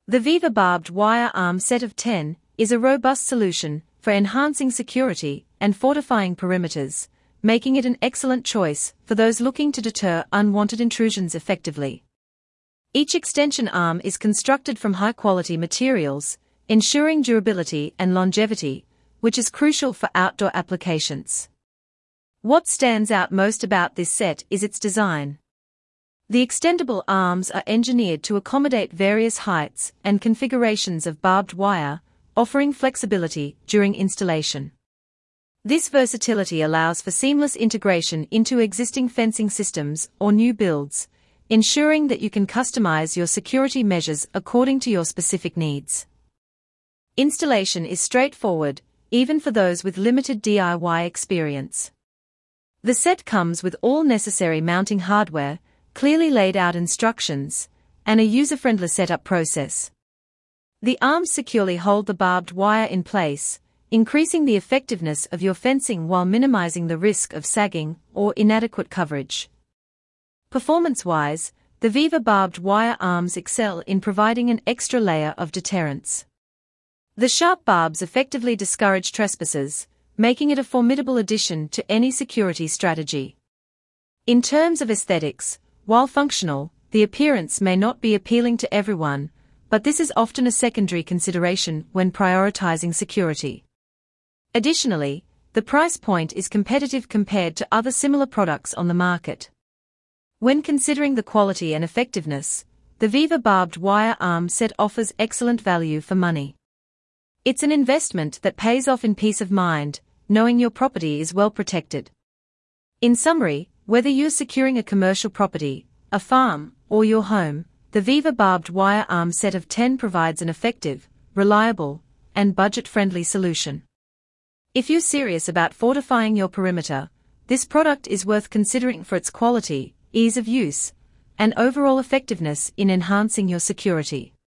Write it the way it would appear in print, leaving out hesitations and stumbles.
The Viva Barbed Wire Arm Set of 10 is a robust solution for enhancing security and fortifying perimeters, making it an excellent choice for those looking to deter unwanted intrusions effectively. Each extension arm is constructed from high-quality materials, ensuring durability and longevity, which is crucial for outdoor applications. What stands out most about this set is its design. The extendable arms are engineered to accommodate various heights and configurations of barbed wire, offering flexibility during installation. This versatility allows for seamless integration into existing fencing systems or new builds, ensuring that you can customize your security measures according to your specific needs. Installation is straightforward, even for those with limited DIY experience. The set comes with all necessary mounting hardware, clearly laid out instructions, and a user-friendly setup process. The arms securely hold the barbed wire in place, increasing the effectiveness of your fencing while minimizing the risk of sagging or inadequate coverage. Performance-wise, the Viva barbed wire arms excel in providing an extra layer of deterrence. The sharp barbs effectively discourage trespassers, making it a formidable addition to any security strategy. In terms of aesthetics, while functional, the appearance may not be appealing to everyone, but this is often a secondary consideration when prioritizing security. Additionally, the price point is competitive compared to other similar products on the market. When considering the quality and effectiveness, the Viva barbed wire arm set offers excellent value for money. It's an investment that pays off in peace of mind, knowing your property is well protected. In summary, whether you're securing a commercial property, a farm, or your home, the Viva barbed wire arm set of 10 provides an effective, reliable, and budget-friendly solution. If you're serious about fortifying your perimeter, this product is worth considering for its quality, ease of use, and overall effectiveness in enhancing your security.